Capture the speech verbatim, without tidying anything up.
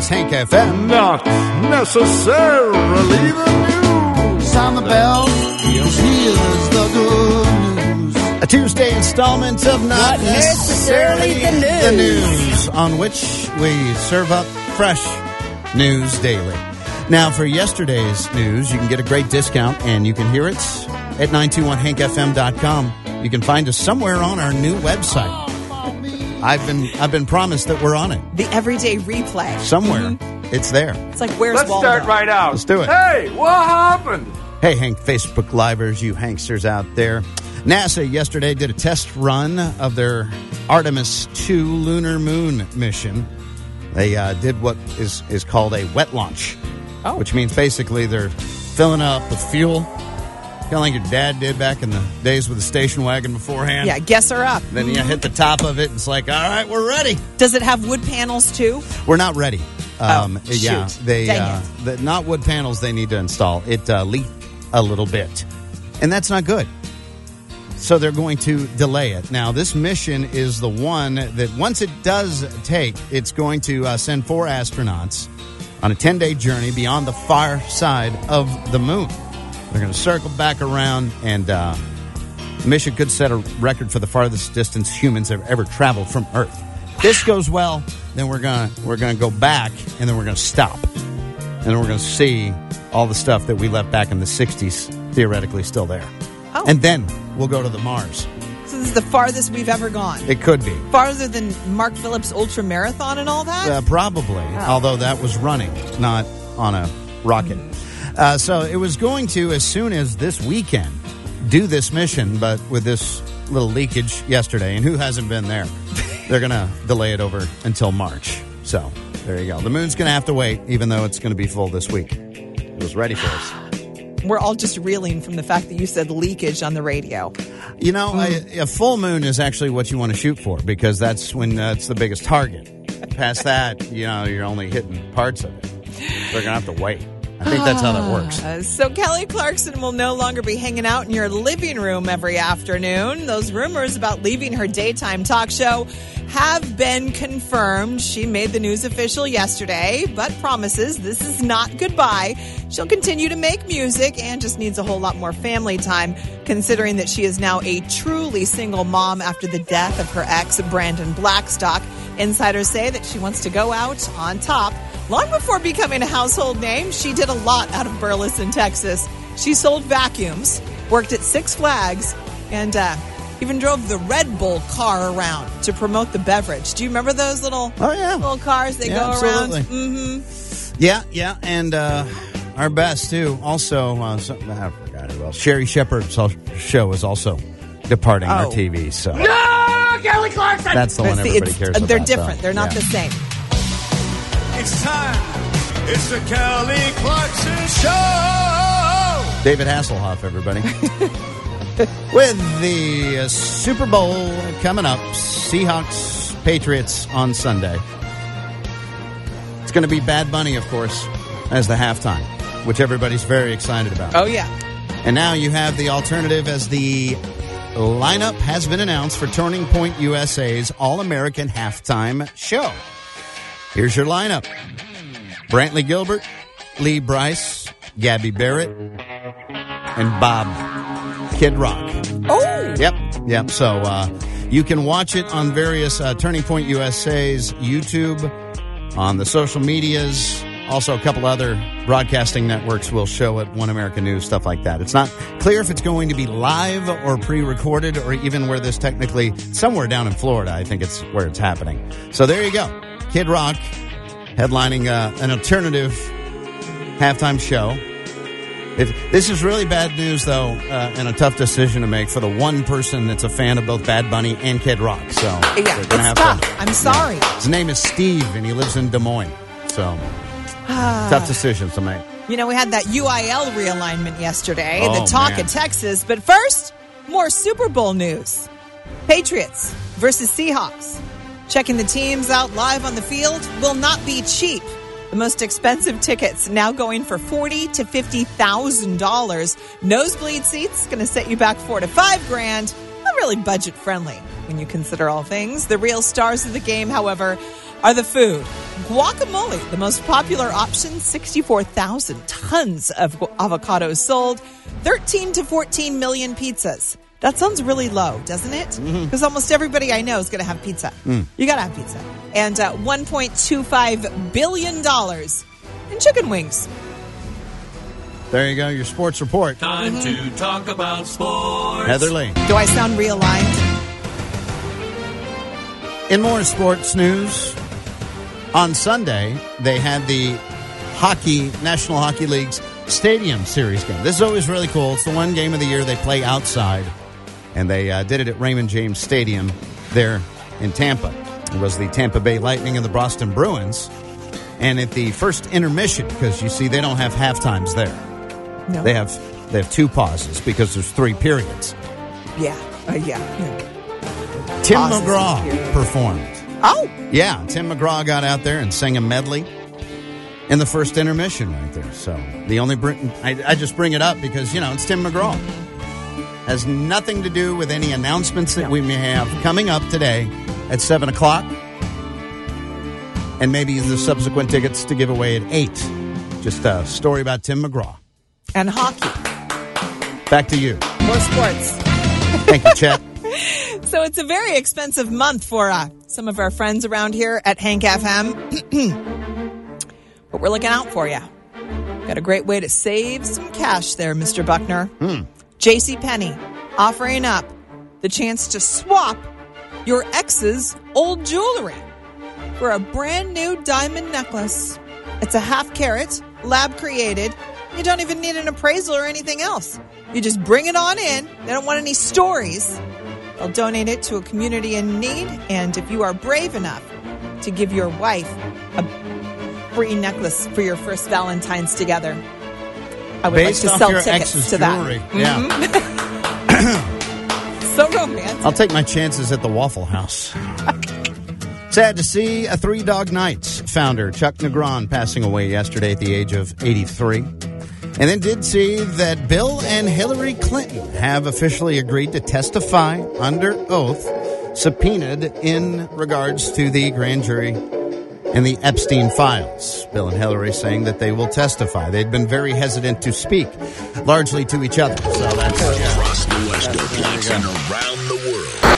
is Hank F M. Not necessarily the news. Sound the bell. Here's the good news. A Tuesday installment of Not, Not necessarily the news. the news, on which we serve up fresh news daily. Now, for yesterday's news, you can get a great discount, and you can hear it at nine two one hank f m dot com. You can find us somewhere on our new website. I've been I've been promised that we're on it. The everyday replay. Somewhere. Mm-hmm. It's there. It's like, where's Let's Waldo? start right out. Let's do it. Hey, what happened? Hey, Hank, Facebook Livers, you Hanksters out there. NASA yesterday did a test run of their Artemis two lunar moon mission. They uh, did what is, is called a wet launch, Oh. which means basically they're filling up with fuel, kind of like your dad did back in the days with the station wagon beforehand. Yeah, guess her up. Then you hit the top of it, and it's like, all right, we're ready. Does it have wood panels too? We're not ready. Um, Oh, yeah, shoot. they Dang uh, it. the, not wood panels they need to install. It uh, leaked a little bit, and that's not good. So they're going to delay it. Now, this mission is the one that once it does take, it's going to uh, send four astronauts on a ten-day journey beyond the far side of the moon. They're going to circle back around, and uh, the mission could set a record for the farthest distance humans have ever traveled from Earth. If this goes well, then we're gonna we're gonna go back, and then we're gonna stop, and then we're gonna see all the stuff that we left back in the sixties theoretically still there, Oh. and then we'll go to the Mars. So this is the farthest we've ever gone. It could be. Farther than Mark Phillips ultra marathon and all that? Uh, probably, although that was running, not on a rocket. Uh, so it was going to, as soon as this weekend, do this mission, but with this little leakage yesterday, and who hasn't been there? They're going to delay it over until March. So there you go. The moon's going to have to wait, even though it's going to be full this week. It was ready for us. We're all just reeling from the fact that you said leakage on the radio. You know, a, a full moon is actually what you want to shoot for, because that's when uh, it's the biggest target. Past that, you know, you're only hitting parts of it. They're going to have to wait. I think that's how that works. Uh, so Kelly Clarkson will no longer be hanging out in your living room every afternoon. Those rumors about leaving her daytime talk show have been confirmed. She made the news official yesterday, but promises this is not goodbye. She'll continue to make music and just needs a whole lot more family time, considering that she is now a truly single mom after the death of her ex, Brandon Blackstock. Insiders say that she wants to go out on top. Long before becoming a household name, she did a lot out of Burleson, Texas. She sold vacuums, worked at Six Flags, and uh, even drove the Red Bull car around to promote the beverage. Do you remember those little, Oh, yeah. little cars that Yeah, go absolutely. around? Mm-hmm. Yeah, yeah, and uh, our best, too. Also, uh, something I forgot who else. Sherry Shepherd's show is also departing our Oh. T V, so No, Kelly Clarkson! that's the one See, everybody it's- cares about. they're different. so, They're not yeah. the same. It's time. It's the Kelly Clarkson Show! David Hasselhoff, everybody. With the uh, Super Bowl coming up, Seahawks, Patriots on Sunday. It's going to be Bad Bunny, of course, as the halftime, which everybody's very excited about. Oh, yeah. And now you have the alternative as the lineup has been announced for Turning Point U S A's All-American Halftime Show. Here's your lineup. Brantley Gilbert, Lee Bryce, Gabby Barrett, and Bob Kid Rock. Oh! Yep, yep. So uh, you can watch it on various uh, Turning Point U S A's YouTube, on the social medias. Also, a couple other broadcasting networks will show it, One American News, stuff like that. It's not clear if it's going to be live or pre-recorded, or even where this technically, somewhere down in Florida, I think it's where it's happening. So there you go. Kid Rock headlining uh, an alternative halftime show. If, this is really bad news, though, uh, and a tough decision to make for the one person that's a fan of both Bad Bunny and Kid Rock. So Yeah, they're it's gonna have tough. to- I'm sorry. His name is Steve, and he lives in Des Moines. So tough decisions to make. You know, we had that U I L realignment yesterday, Oh, the talk man. of Texas. But first, more Super Bowl news. Patriots versus Seahawks. Checking the teams out live on the field will not be cheap. The most expensive tickets now going for forty to fifty thousand dollars. Nosebleed seats going to set you back four to five grand. Not really budget friendly when you consider all things. The real stars of the game, however, are the food. Guacamole, the most popular option, sixty-four thousand tons of gu- avocados sold, thirteen to fourteen million pizzas. That sounds really low, doesn't it? Because mm-hmm. almost everybody I know is going to have pizza. Mm. You got to have pizza. And uh, one point two five billion dollars in chicken wings. There you go, your sports report. Time mm-hmm. to talk about sports. Heather Lee. Do I sound realigned? In more sports news, on Sunday, they had the hockey, National Hockey League's Stadium Series game. This is always really cool. It's the one game of the year they play outside, and they uh, did it at Raymond James Stadium there in Tampa. It was the Tampa Bay Lightning and the Boston Bruins. And at the first intermission, because you see they don't have halftimes there. No. They have they have two pauses because there's three periods. Yeah, uh, yeah. yeah. Tim Pauses McGraw performed. Oh! Yeah, Tim McGraw got out there and sang a medley in the first intermission right there. So the only Britain, I, I just bring it up because, you know, it's Tim McGraw. Has nothing to do with any announcements that no. we may have coming up today at seven o'clock. And maybe the subsequent tickets to give away at eight. Just a story about Tim McGraw. And hockey. Back to you. More sports. Thank you, Chet. So it's a very expensive month for uh, some of our friends around here at Hank F M. But we're looking out for you. Got a great way to save some cash there, Mister Buckner. Mm. JCPenney offering up the chance to swap your ex's old jewelry for a brand new diamond necklace. It's a half carat, lab created. You don't even need an appraisal or anything else. You just bring it on in. They don't want any stories. They'll donate it to a community in need. And if you are brave enough to give your wife a free necklace for your first Valentine's together, I would Based like to off sell your tickets ex's to jewelry. that. Yeah. Mm-hmm. So romantic. I'll take my chances at the Waffle House. Sad to see a Three Dog Nights founder, Chuck Negron, passing away yesterday at the age of eighty-three. And then did see that Bill and Hillary Clinton have officially agreed to testify under oath, subpoenaed in regards to the grand jury and the Epstein files. Bill and Hillary saying that they will testify. They'd been very hesitant to speak, largely to each other. So that's across the Western and around